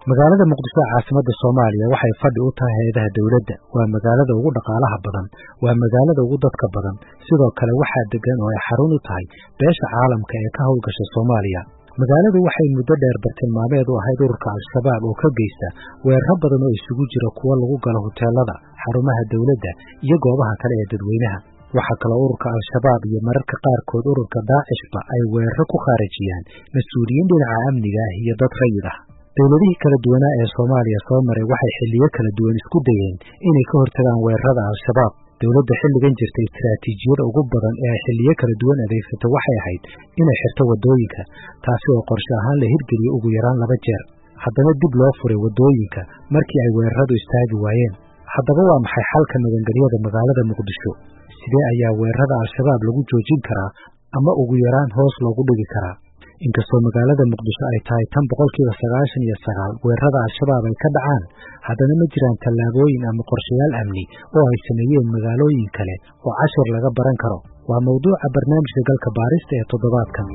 magaalada Muqdisho caasimada Soomaaliya waxay fadhi u tahay hay'adaha dawladda waa magaalada ugu dhaqaalaha badan waa magaalada ugu dadka badan sidoo kale waxa degan oo ay xarun u tahay beesha caalamka ee ka howlgasha Soomaaliya magaaladu waxay muddo dheer bartilmaameed u ahayd ururka Al-Shabaab oo ka geysta weeraro badan oo isugu jira kuwa lagu galo hoteelada xarumaha dawladda iyo goobaha kale ee dadweynaha waxa kale ururka Al-Shabaab iyo mararka qaarkood ururka Daacishba ay weeraro ku khaarajiyaan mas'uuliyiin dhinaca amniga iyo dad rayid ah dawladihii kala duwanaa ee Soomaaliya soo maray waxay xilliyo kala duwan isku dayeen inay ka hortagaan weerarada Al-Shabaab dawladda xilligan jirtay istiraatiijiyada ugu badan ee xilliyo kala duwan adeegsatay waxay ahayd inay xirto wadooyinka taasi oo qorshe ahaan la hirgeliyay ugu yaraan 2 jeer haddana dib loo furay wadooyinka markii ay weeraradu istaagi waayeen haddaba waa maxay xalka nabadgelyada magaalada Muqdisho sidee ayaa weerarada Al-Shabaab lagu joojin karaa ama ugu yaraan hoos loogu dhigi karaa inkastoo magaalada Muqdisho ay tahay tan 99% weerarada Al-Shabaab ay ka dhacaan haddana ma jiraan tallaabooyin ama qorshayaal amni oo ay sameeyeen magaalooyin kale oo cashar laga baran karo waa mawduuca barnaamijka galka baarista ee toddobaadkan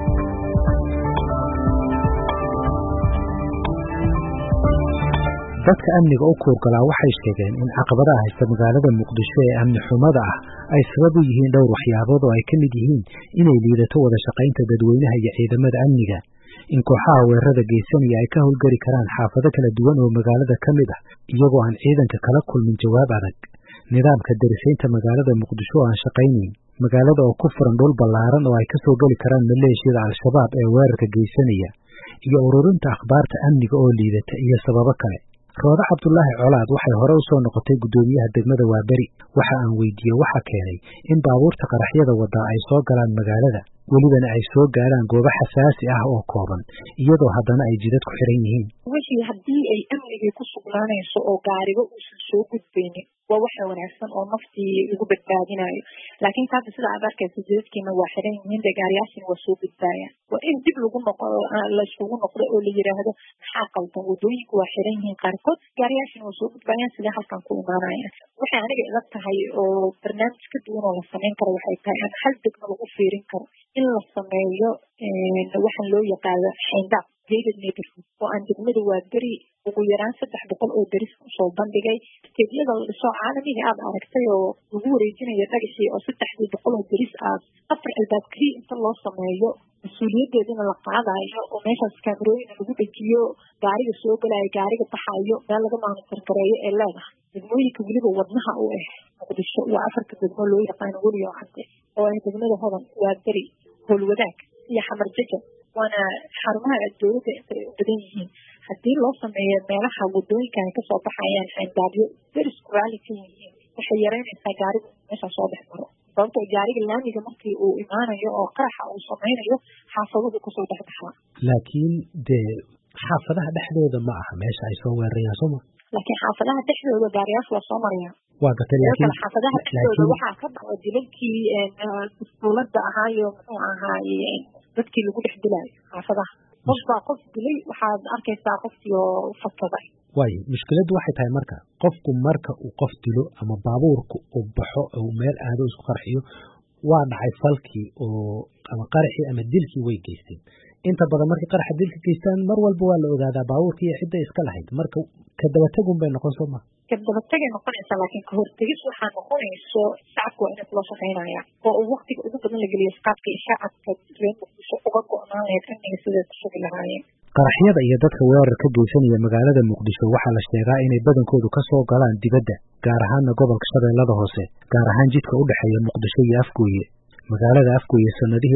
dadka amniga u kuurgalaa waxay sheegeen in caqabadaha haysta magaalada Muqdisho ee amni xumada ah ay sabab u yihiin dhowr waxyaabood oo ay ka mid yihiin inay liidato wada shaqaynta dadweynaha iyo ciidamada amniga in kooxaha weerarada geysanaya ay ka howlgari karaan xaafado kala duwan oo magaalada ka mid ah iyagoo aan ciidanka kala kulmin jawaab adag nidaamka darisaynta magaalada Muqdisho aan shaqaynayn magaalada oo ku furan dhul ballaaran oo ay ka soo gali karaan maleeshiyada Al-Shabaab ee weerarka geysanaya iyo ururinta akhbaarta amniga oo liidata iyo sababo kale Rooda Cabdullaahi Colaad waxay hore u soo noqotay gudoomiyaha degmada Waaberi waxa aan weydiiyay waxa keenay in baabuurta qaraxyada wada ay soo galaan magaalada welibana ay soo gaaraan goobo xasaasi ah oo kooban iyadoo haddana ay jidad ku xiran yihiin wixii haddii ay amniga ku sugnaanayso oo gaariga uusan soo gudbaynin waa wax wanaagsan oo naftii ugu badbaadinayo laakiin taas sida aad arkayso jidadkeena waa xiran yihiin gaariyaashin waa soo gudbayaan waa in dib lagu noqdo la isugu noqdo oo la yiraahdo maxaa qaldan wadooyinku waa xiran yihiin qaarkood gaariyaashin waa soo gudbayaan sida halkan ku imaanayaan waxa aniga ila tahay oo barnaamij ka duwan oo la sameyn karo waxay tahay in hal degmo lagu fiirin karo in la sameeyo waxaan loo yaqaan xeyndaab gated neighborhood oo aan degmada Waaberi ugu yaraan 300 oo daris soo bandhigay steedyada la soo caalamiga aad aragtay oo ugu wareejinaya dhagixii oo 300 oo daris ah afar albaab kaliya inta loo sameeyo mas'uuliyadeedina la qaadayo oo meeshaas kaamirooyin lagu dhajiyo gaariga soo galaya gaariga baxayo meel laga monitor gareeyo ee leedahay degmooyinka waliba wadnaha u ah Muqdisho waa afarta degmo loo yaqaan waliyo cadde oo ay degmada Hodan Waaberi Howlwadaag iyo Xamar Jajab waana xarumaha dawladda inta ay u badan yihiin haddii loo sameeyo meelaha wadooyinka ay ka soo baxayaan xeyndaabyo daris quality yihiin waxay yareynaysaa gaariga meesha soo dhex maro sababtoo gaariga laamiga markii uu imaanayo oo qaraxa uu sameynayo xaafaduhu kusoo dhex baxaa laakiin dee xaafadaha dhexdooda ma aha meesha ay soo weerarayaan sooma laakiin xaafadaha dhexdooda gaariyaasha waa soo marayaan waa gatay laakiin xaafadaha dhexdooda waxaa ka dhacay dilalkii dawladda ahaa iyo muxuu ahaayey dadkii lagu dhex dilaayo xaafadaha qof dilay waxaad arkaysaa qofkii oo fakaday way mushkiladdu waxay tahay qofku marka uu qof dilo ama baabuurku uu baxo oo meel aado isku qarxiyo waa dhacay falkii oo ama qaraxii ama dilkii way geysteen inta badan markii qaraxa dilka geystaan mar walba waa la ogaadaa baabuurkii iyo cidda iska lahayd marka ka daba tagun bay noqon soo ma ka daba tagay noqonaysa laakiin ka hortagis waxaa noqonayso shacabku waa inay kula shaqaynayaan oo waqtiga ugu badan la geliyo shacabka reer Muqdisho uga go'naanaya amniga sidee ku sugi lahaayeen qaraxyada iyo dadka weerarka geysanaya magaalada Muqdisho waxaa la sheegaa inay badankoodu ka soo galaan dibadda gaar ahaan gobolka Shabeellada Hoose gaar ahaan jidka u dhaxeeya Muqdisho iyo Afgooye magaalada Afgooye sanadihii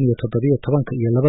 2017 iyo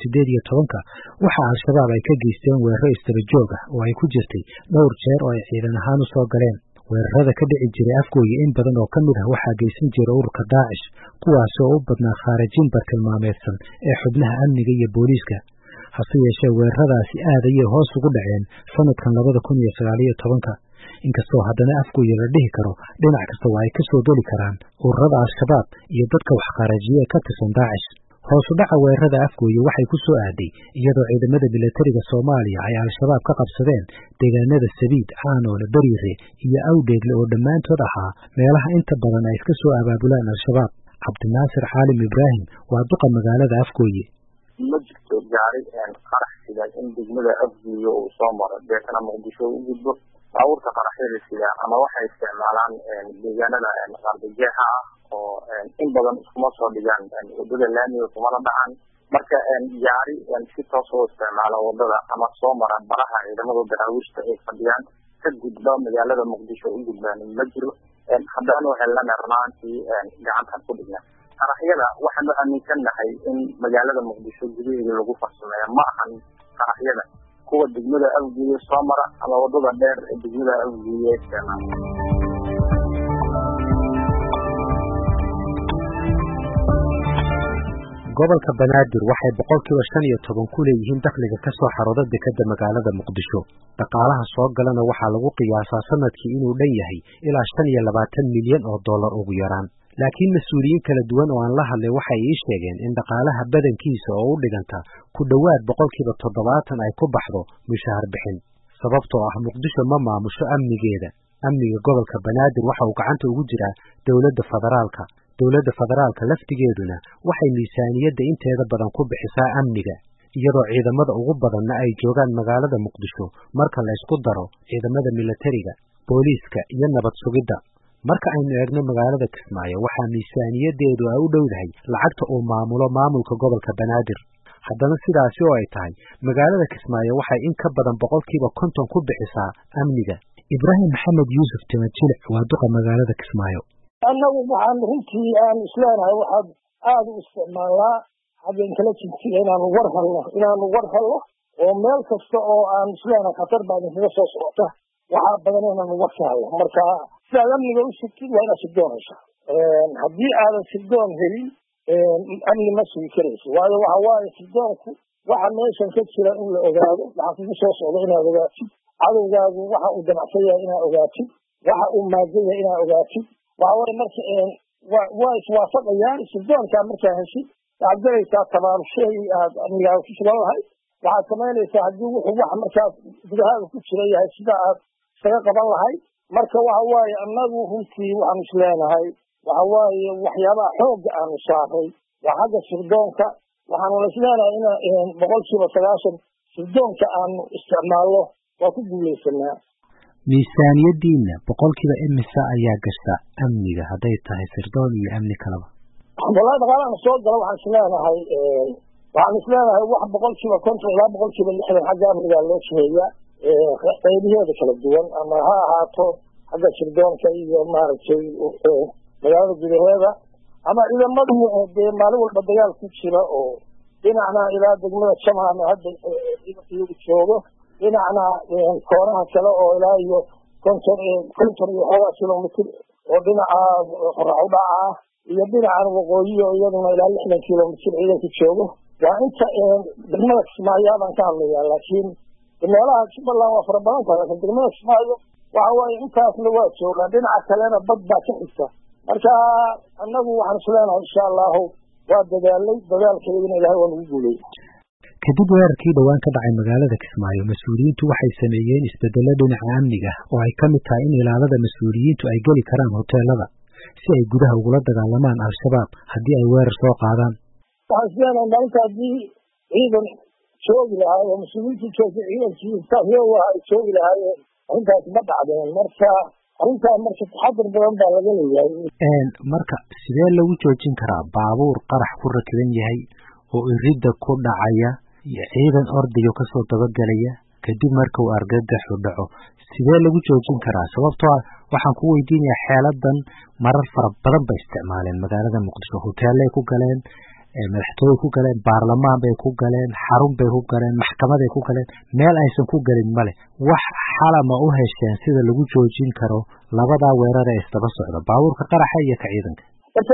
2018 waxa Al-Shabaab ay ka geysteen weeraro istaba joog ah oo ay ku jirtay dhowr jeer oo ay ciidan ahaan u soo galeen weerarada ka dhici jiray Afgooye in badan oo ka mid ah waxa geysan jiray ururka Daacish kuwaas oo u badnaa khaarajin bartilmaameedsan ee xubnaha amniga iyo booliiska hase yeeshee weeraradaasi aad ayay hoos ugu dhaceen sanadkan 2019 inkastoo haddana Afgooye la dhihi karo dhinac kasta waa ay ka soo geli karaan ururada Al-Shabaab iyo dadka wax kharajiye ka tirsan Daacish hoos u dhaca weerarada Afgooye waxay ku soo aaday iyadoo ciidamada militariga Soomaaliya ay Al-Shabaab ka qabsadeen deegaanada Sabiid, Caanoole, Bariire iyo Awdeegle oo dhammaantood ahaa meelaha inta badan ay iska soo abaabulaan Al-Shabaab Cabdinaasir Caalim Ibraahim waa duqa magaalada Afgooye ma jirto gaari qarax sida in degmada Afguyo uu soo maro deetana Muqdisho u gudbo baabuurta qaraxyada sida ama waxay isticmaalaan deegaanada qardajeexa ah oo in badan iskuma soo dhigaan wadada laamiga kuma la dhacaan marka gaari si toos oo isticmaala wadada ama soo mara baraha ciidamada daraawiishta ay fadhiyaan ka gudba magaalada Muqdisho u gudbaan ma jiro haddana waxay la narnaantii gacanta ku dhignaa qaraxyada waxaan aaminsanahay in magaalada Muqdisho gudaheeda lagu farsameeyo ma ahan qaraxyada kuwa degmada Afguyo soo mara ama wadada dheer ee degmada Afguyo isticmaala gobolka Banaadir waxay 15% ku leeyihiin dakhliga ka soo xarooda dekedda magaalada Muqdisho dhaqaalaha soo galana waxaa lagu qiyaasaa sanadkii inuu dhan yahay ilaa 25 milyan oo dollar ugu yaraan laakiin mas'uuliyiin kala duwan oo aan la hadlay waxay ii sheegeen in dhaqaalaha badankiisa oo u dhiganta ku dhawaad 70% ay ku baxdo mushahar bixin sababtoo ah Muqdisho ma maamusho amniga gobolka Banaadir waxa uu gacanta ugu jiraa dawladda federaalka laftigeeduna waxay miisaaniyadda inteeda badan ku bixisaa amniga iyadoo ciidamada ugu badanna ay joogaan magaalada Muqdisho marka la isku daro ciidamada militariga booliiska iyo nabad sugidda marka aynu eegno magaalada Kismaayo waxaa miisaaniyaddeedu ay u dhowdahay lacagta uu maamulo maamulka gobolka Banaadir haddana sidaasi oo ay tahay magaalada Kismaayo waxay in ka badan 50% ku bixisaa amniga Ibrahim Maxamed Yuusuf Timajilic waa duqa magaalada Kismaayo annagu waxaan runtii aan isleenahay waxaad aad u isticmaalnaa xaggan kala jinsiga inaanu war helno oo meel kasta oo aan isleenahay khatar baa idinkaga soo socota waxaa badan inaanu war ka helno marka sidaad amniga u sugtid waa inaad sirdoon heshaa haddii aadan sirdoon helin amni ma sugi karayso waayo waxa waaye sirdoonku waxa meeshan ka jira in la ogaado waxa kugu soo socda inaad ogaatid cadowgaagu waxa uu damacsan yahay inaad ogaatid waxa uu maagan yahay inaad ogaatid waa marka waa iswaafaqayaan sirdoonkaa markaa heshid waxaad galaysaa tabaarushey aad amnigaaga ku sugan lahayd waxaad samaynaysaa haddii wuxuu wax markaas gudahaaga ku jira yahay sida aad isaga qaban lahayd marka waxa waaye annagu runtii waxaanu isleenahay waxa waaye waxyaabaha xoogga aanu saaray waa xagga sirdoonka waxaanu isleenahay in 90% sirdoonka aanu isticmaalno waa ku guulaysanaa miisaaniyadiina 100% imisa ayaa gasha amniga haday tahay sirdoon iyo amni kalaba wallahi dhaqaalaha soo gala waxaan isleenahay wax 100% ilaa 60% xagga amniga loo sheegaa qaybaheeda kala duwan ama ha ahaato xagga sirdoonka iyo maaragtay magaalada gudaheeda ama ciidamadu maalin walba dagaal ku jira oo dhinacna ilaa degmada Jamaama hadda iyagu joogo dhinacna kooraha kale oo ilaa iyo konton iyo xogaa kilomitir oo dhinaca Raawda ah iyo dhinaca waqooyi oo iyaduna ilaa 60 kilomitir ciidanka joogo waa inta degmada Kismaayo baan ka hadlayaa laakiin meelaha Jubbaland waa fara badan tahay degmada Kismaayo waxa waaye intaasna waa joogaa dhinaca kalena bad baa ka xigta marka annagu waxaan isleenahay insha Allah waa dadaalkeedina Ilaahay waa nagu guuleeyay kadib weerarkii dhawaan ka dhacay magaalada Kismaayo mas'uuliyiintu waxay sameeyeen isbeddello dhinaca amniga oo ay kamid tahay in ilaalada mas'uuliyiintu ay gali karaan hoteelada si ay gudaha ugula dagaalamaan al-shabaab haddii ay weerar soo qaadaan waxaan isleenahay maalinta haddii ciidan joogi lahaa oo mas'uuliyiintu ciidankii ay joogi lahaayeen arrintaas ma dhacdeen marka taxadir badan baa laga leeyahay marka sidee lagu joojin karaa baabuur qarax ku rakiban yahay oo iridda ku dhacaya iyo ciidan ordiga ka soo dabagalaya kadib marka uu argagaxu dhaco sidee lagu joojin karaa sababtoo ah waxaan ku weydiinayaa xeeladan marar fara badan bay isticmaaleen magaalada Muqdisho hoteelay ku galeen madaxtooye ku galeen baarlamaan bay ku galeen xarun bay ku galeen maxkamad ay ku galeen meel aysan ku galin male wax xalama u hesheen sida lagu joojin karo labada weerar ee isdaba socda baabuurka qaraxa iyo ka ciidanka waxa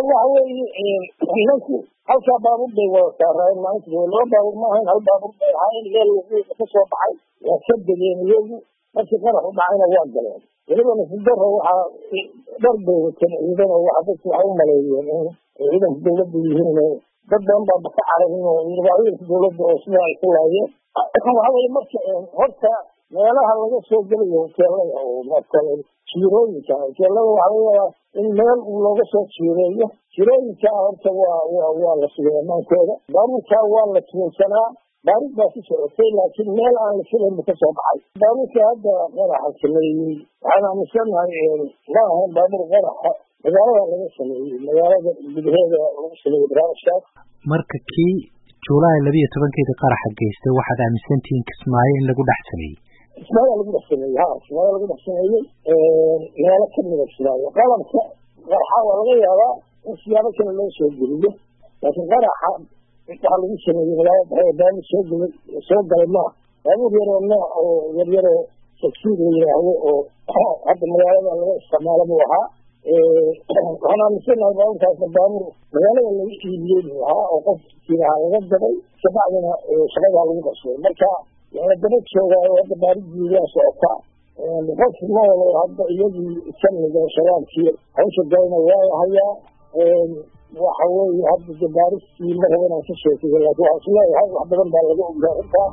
weeye halka baabuur bay wadaareen maanta loo baabuur ma ahayn hal baabuur bay ahayn meel lagu ka soo baxay waa ka degeen iyagu markii qarax u dhacayna waa galeen weliba nafidaro waxaa darbay ciidan oo dadku waxay u maleeyeen in ciidanka dowladda yihiin dad badan baa ka carareen oo ciidanka dowladda oo sida ay ku laayeen waxa weeye marka horta meelaha laga soo gelayo hoteelada oo markaa jirooyinka hoteelada waxa weeye in meel looga soo jireeyo jirooyinka horta waa la sugay amaankooda baabuurka waa la tuunsanaa baarid baa ku socotay laakiin meel aan la filayn ka soo baxay baabuurka hadda qaraxa sameeyey waxaan aaminsanahay ma ahan baabuur qaraxa magaalada laga sameeyey magaalada gudaheeda lagu sameeyey barnaamijkaas marka kii Juulaay 12 qaraxa geystay waxaad aaminsantihiin Kismaayo in lagu dhex sameeyey Kismaayo lagu dhex sameeyey Kismaayo lagu dhex sameeyey meelo ka mid ah Kismaayo qalamka qaraxa waa laga yaabaa in siyaabo kale loo soo geliyo laakiin qaraxa waxaa lagu sameeyey magaalada barnaamij soo galay ma baabuur yaroo nooc oo yaryaroo saksiid la yidhaahdo oo hadda magaalada laga isticmaalo buu ahaa waxaan aaminsanahay baabuurkaasna baabuur magaalada laga iibiyey buu ahaa oo qofkiilahaa laga dabay kabacdina shaqadaa lagu qabsaday marka la daba joogaayo hadda baaridii waa socotaa qof noolo hadda iyagii kamida shabaabkii hawsha galayna waa hayaa waxa weeye hadda dabaaristii ma rabo inaan ka sheekiyo laakiin waxaan isleeyahay wax badan baa laga ogaa intaa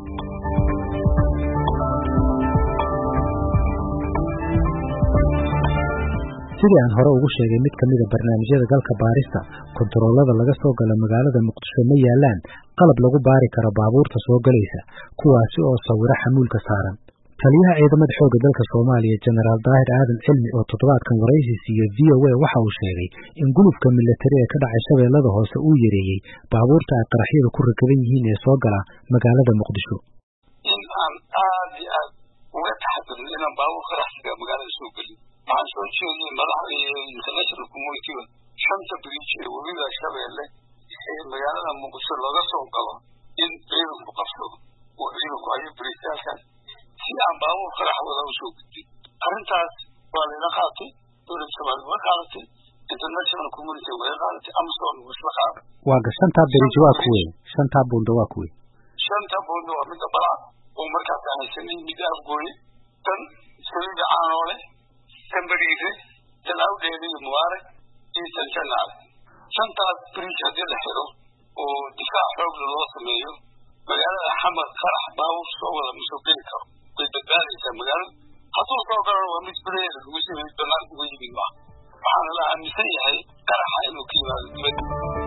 sidii aan hore ugu sheegay mid ka mid ah barnaamijyada galka baarista kontaroolada laga soo galo magaalada Muqdisho ma yaalaan qalab lagu baari karo baabuurta soo galaysa kuwaasi oo sawira xamuulka saaran taliyaha ciidamada xoogga dalka Soomaaliya General Daahir Aadan Cilmi oo toddobaadkan waraysi siiyay VOA waxa uu sheegay in gulufka military ee ka dhacay Shabeellada Hoose uu yareeyay baabuurta ay qaraxyada ku rakaban yihiin ee soo gala magaalada Muqdisho in aan aad iyo aad uga taxadirin inaan baabuur qaraxsiga magaalada soo gelin waxaan soo jeediyey madaxda international community shanta bridge ee webiga Shabeelle ee magaalada Muqdisho laga soo galo in ciidanku qabsado oo ciidanku ay bridge-yaalkan si aan baabuur qarax wada u soo gudbin arrintaas waa la qaatay dowladda Soomaaliya waa qaadatay international community waa qaadatay Amazon waa qaadatay waa shanta bridge waa kuwii shanta buundo waa kuwii shanta buundo waa mid bala oo markaas aan haysanin mid afgooy tan saliida caanoole tambariire talawdeeda iyo mubarak iyo sanjanaal shantaas bridge haddii la xiro oo difaac xoog loo sameeyo magaalada xamar qarax baabuur soo wada ma soo geli karo way badbaadaysaa magaalada hadduu soo galana waa mid bareer lagu sameeyey banaan uga yimid maaha waxaana la aaminsan yahay qaraxa inuu ka yimaado dibadda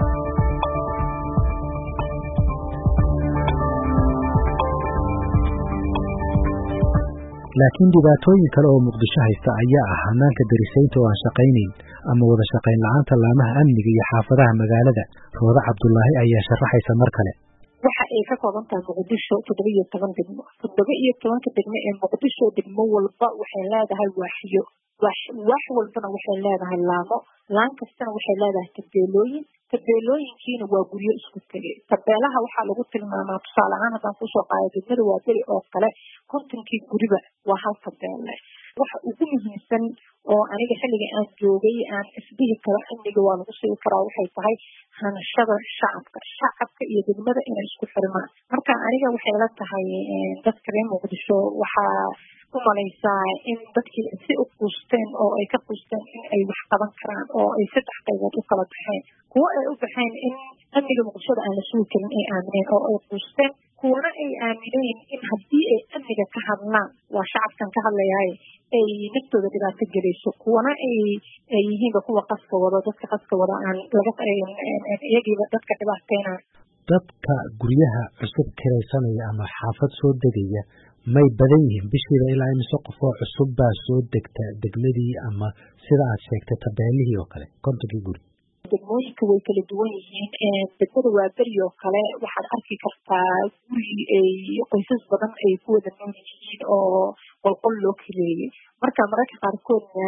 laakiin dhibaatooyin kale oo Muqdisho haysta ayaa ah hanaanka darisaynta oo aan shaqaynayn ama wada shaqayn la'aanta laamaha amniga iyo xaafadaha magaalada Rooda Cabdullaahi ayaa sharaxaysa mar kale waxa ay ka kooban tahay Muqdisho 17 degmo 17 degmo ee Muqdisho degmo walba waxay leedahay waaxiyo wax walbana waxay leedahay laamo laan kastana waxay leedahay tabeelooyinkiina waa guryo isku tagay tabeelaha waxaa lagu tilmaamaa tusaale ahaan haddaan kusoo qaado degmada waa beri oo kale kontonkii guriba waa hal tabeelle waxa ugu muhiimsan oo aniga xilliga aan joogay aan isbihi karo amniga waa lagu sii karaa waxay tahay hanashada shacabka iyo degmada inay isku xirmaan marka aniga waxay la tahay dadka reer Muqdisho waxaa u malaysaa in dadkii si u quusteen oo ay ka quusteen in ay wax qaban karaan oo ay saddex qaybood u kala baxeen kuwa ay u baxeen in amniga Muqdisho aan la sugi karin ay aamineen oo ay quusteen kuwana ay aamineen in haddii ay amniga ka hadlaan waa shacabkan ka hadlayahay ay naftooda dhibaato gelayso kuwana ay yihiinba kuwa qaska wada dadka qaska wada aan laga iyagiiba dadka dhibaateynaa dadka guryaha cusub kiraysanaya ama xaafad soo degaya may badan yihiin bishiiba ilaa imise qof oo cusub baa soo degta degmadii ama sida aad sheegtay tabeelihii oo kale kontonkii guri degmooyinka way kala duwan yihiin degmada waa beri oo kale waxaad arki kartaa guri ay qoysas badan ay ku wada nool yihiin oo qolqol loo kireeyey marka mararka qaarkoodna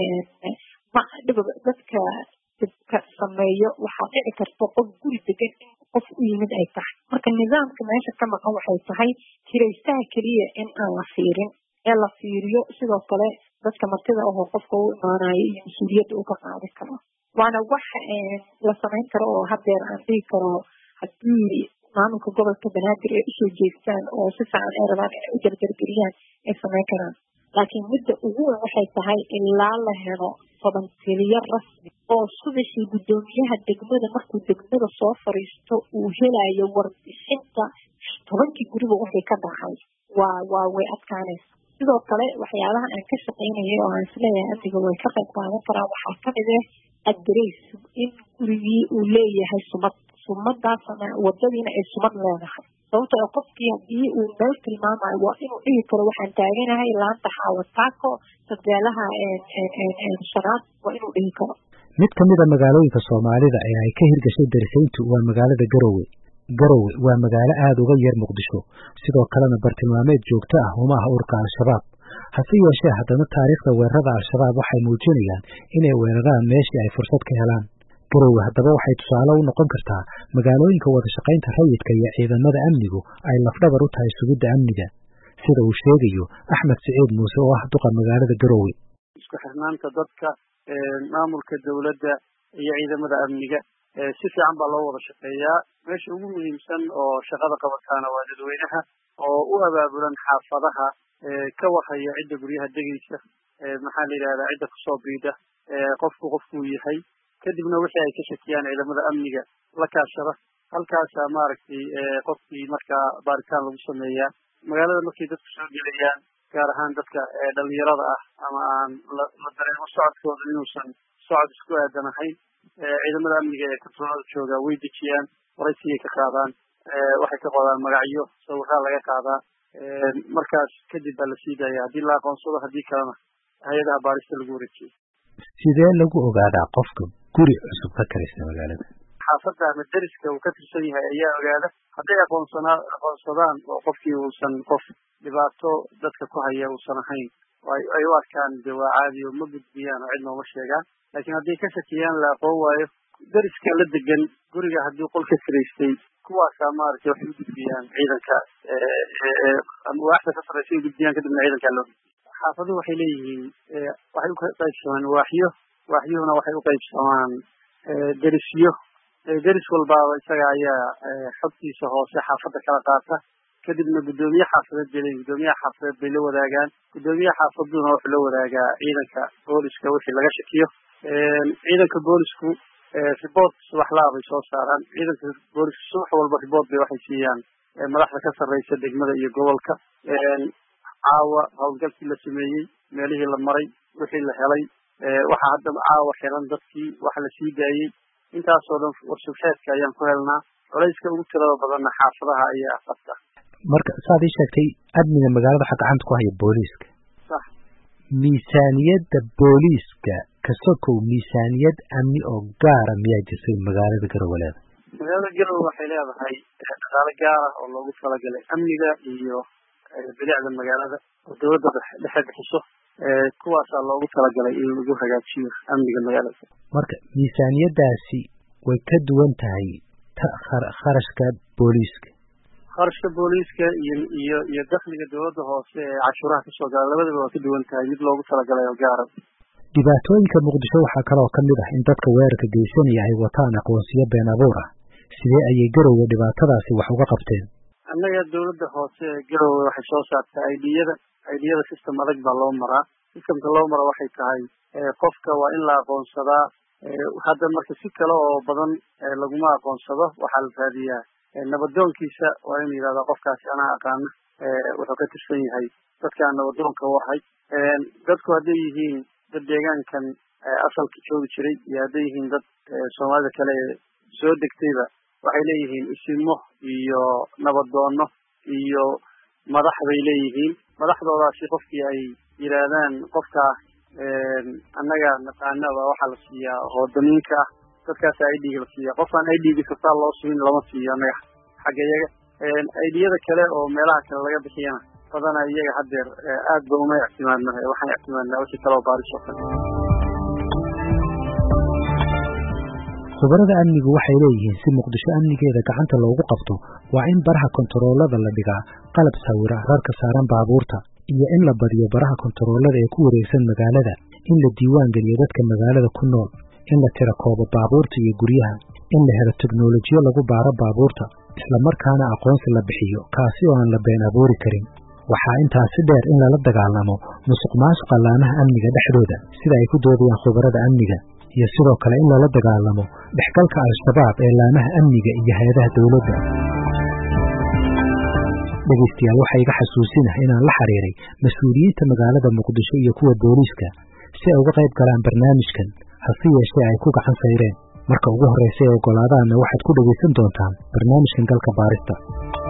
dadka dibka sameeyo waxaa dhici karta qof guri degan in qof u yimid ay tahay marka nidaamka meesha ka maqan waxay tahay kiraystaha keliya in aan la fiirin ee la fiiriyo sidoo kale dadka martida ahoo qofka u imaanayo iyo mas-uuliyadda uu ka qaadi karo waana wax la samayn karo oo hadeer aan dhihi karo haddii maamulka gobolka banaadir ay usoo jeestaan oo si fiican ay rabaan inay u jarjargeliyaan ay samayn karaan laakiin midda ugu weyn waxay tahay ilaa la helo tobantiiliyo rasmi oo subaxii guddoomiyaha degmada markuu degmada soo fariisto uu helayo warbixinta 10 guriba wixii ka dhacay waa way adkaanaysa sidoo kale waxyaabaha aan ka shaqaynayay oo aan isleeyahay amniga way ka qayb qaadan karaan waxaa kamid ah adres in gurigii uu leeyahay sumadaasna wadadiina ay sumad leedahay sababtoo qofkii haddii uu meel tilmaamayo waa inuu dhihi karo waxaan taaganahay laanta xaawataako sadeelaha shanaad waa inuu dhihi karo. mid ka mid a magaalooyinka soomaalida ee ay ka hirgashay darisayntu waa magaalada garowe. garowe waa magaalo aada uga yar muqdisho, sidoo kalena bartilmaameed joogto ah uma ah ururka al-shabaab. hase yeeshee haddana taariikhda weerarada al-shabaab waxay muujinayaan inay weeraraan meeshii ay fursad ka helaan. garowe haddaba waxay tusaale u noqon kartaa magaalooyinka wada shaqaynta rayidka iyo ciidamada amnigu ay lafdhabar u tahay sugidda amniga, sida uu sheegayo Axmed Siciid Muuse oo ah duqa magaalada garowe. isku xirnaanta dadka, maamulka dawladda iyo ciidamada amniga si fiican baa loo wada shaqeeyaa. meesha ugu muhiimsan oo shaqada qabataana waa dadweynaha oo u abaabulan xaafadaha, ka warhaya cidda guryaha degaysa, maxaa la yidhahdaa cidda kusoo biida, qofkuu yahay, kadibna wixii ay ka shakiyaan ciidamada amniga la kaashada. halkaasaa maaragtay qofkii markaa baaritaan lagu sameeyaa. magaalada markay dadku soo gelayaan, gaar ahaan dadka dhalinyarada ah ama aan la dareemo socodkooda inuusan socod isku aadan ahayn, ciidamada amniga ee kontaroolada jooga way dejiyaan, waraysigay ka qaadaan, waxay ka qodaan magacyo, sawirraa laga qaadaa. markaas kadib baa la sii daaya haddii la aqoonsado, haddii kalena hay-adaha baarista lagu wareejiyay. sidee lagu ogaadaa qofka guri cusub ka karaysa magaalada? xaafadda ama deriska uu ka tirsan yahay ayaa ogaada. hadday aqoonsadaan oo qofkii uusan qof dhibaato dadka ku haya uusan ahayn, ay u arkaan de waa caadi oo ma gudbiyaan oo cid nooma sheegaan. laakiin hadday ka shakiyaan la aqoon waayo, deriska la degan guriga haddii qol ka kiraystay, kuwaasaa maaragtay waxay u gudbiyaan ciidanka waaxda ka sarreysa u gudbiyaan, kadibna ciidankaa loo gudbiya. xaafaduhu waxay leeyihiin waxay u qaybsamaan waaxyuhuna waxay u qaybsamaan derisyo. deris walbaaba isaga ayaa xogtiisa hoose xaafadda kala qaata, kadibna guddoomiye xaafadeed bay leeyihin, guddoomiyaha xaafadeed bay la wadaagaan. guddoomiyaha xaafaduna wuxuu la wadaagaa ciidanka booliska wixii laga shakiyo. ciidanka boolisku report subaxlaa bay soo saaraan. ciidanka booliska subax walba report bay waxay siiyaan madaxda ka sarreysa degmada iyo gobolka. caawa howlgalkii la sameeyey, meelihii la maray, wixii la helay, waxaa hadda caawa xiran dadkii, waxa la sii daayey, intaasoo dhan warsubxeedka ayaan ku helnaa. culayska ugu tirada badanna xaafadaha ayaa qabta. marka saad ii sheegtay, amniga magaalada waxaa gacanta ku haya booliiska. sax. miisaaniyadda booliiska ka sokow miisaaniyad amni oo gaara miyaa jirtay magaalada garowe leeda? magaalada garowe waxay leedahay dhaqaale gaara oo loogu talagalay amniga iyo bilicda magaalada oo dawladda dhexe bixiso. kuwaasaa loogu talagalay in lagu hagaajiyo amniga magaalada. marka miisaaniyaddaasi way ka duwan tahay kharashka booliiska? kharashka booliiska iyo dakhliga dawladda hoose ee cashuuraha kasoo gala labadaba waa ka duwan tahay, mid loogu talagalay oo gaara. dhibaatooyinka muqdisho waxaa kaloo ka mid ah in dadka weerarka geysanaya ay wataan aqoonsiyo been abuur ah. sidee ayay garowe dhibaatadaasi wax uga qabteen? annaga dawladda hoose ee garowe waxay soo saartaa aidiyada system adag baa loo maraa. systemka loo mara waxay tahay qofka waa in la aqoonsadaa. hadda marka si kale oo badan laguma aqoonsado. waxaa la raadiyaa nabadoonkiisa, waa inuu yidhahdaa qofkaasi anaa aqaana, wuxuu ka tirsan yahay dadkaan nabadoonka u ahay. dadku hadday yihiin dad deegaankan asalka joogi jiray iyo hadday yihiin dad soomaalida kale soo degtayba, waxay leeyihiin isimo iyo nabadoono iyo madax bay leeyihiin. madaxdoodaasi qofkii ay yidhaahdaan qofkaa annaga naqaanaba waxaa la siiyaa oo damiinka ah, dadkaasa idga la siiya. qofaan idga kastaa loo sugin lama siiyo annaga xagga iyaga. idiyada kale oo meelaha kale laga bixiyana badana iyaga haddeer aad ba uma ictimaadna. waxaan ictimaadnaa wixii kale oo baaris oo kale. khubarada amnigu waxay leeyihiin si muqdisho amnigeeda gacanta loogu qabto waa in baraha kontaroolada la dhigaa qalab sawira rarka saaran baabuurta, iyo in la badiyo baraha kontaroolada ee ku wareegsan magaalada, in la diiwaan geliyo dadka magaalada ku nool, in la tirakoobo baabuurta iyo guryaha, in la helo teknolojiyo lagu baaro baabuurta, isla markaana aqoonsi la bixiyo kaasi oo aan la been abuuri karin. waxaa intaasi dheer in lala dagaalamo musuqmaasuqa laamaha amniga dhexdooda sida ay ku doodayaan khubarada amniga, iyo sidoo kale in lala dagaalamo dhexgalka al-shabaab ee laamaha amniga iyo hay-adaha dawladda. dhegaystayaal, waxaa iga xasuusinah inaan la xiriiray mas-uuliyiinta magaalada muqdisho iyo kuwa booliiska si ay uga qayb galaan barnaamijkan, hase yeeshee ay ku gacan sayreen. marka ugu horreysa ee oggolaadaanna waxaad ku dhegaysan doontaan barnaamijkan galka baarista.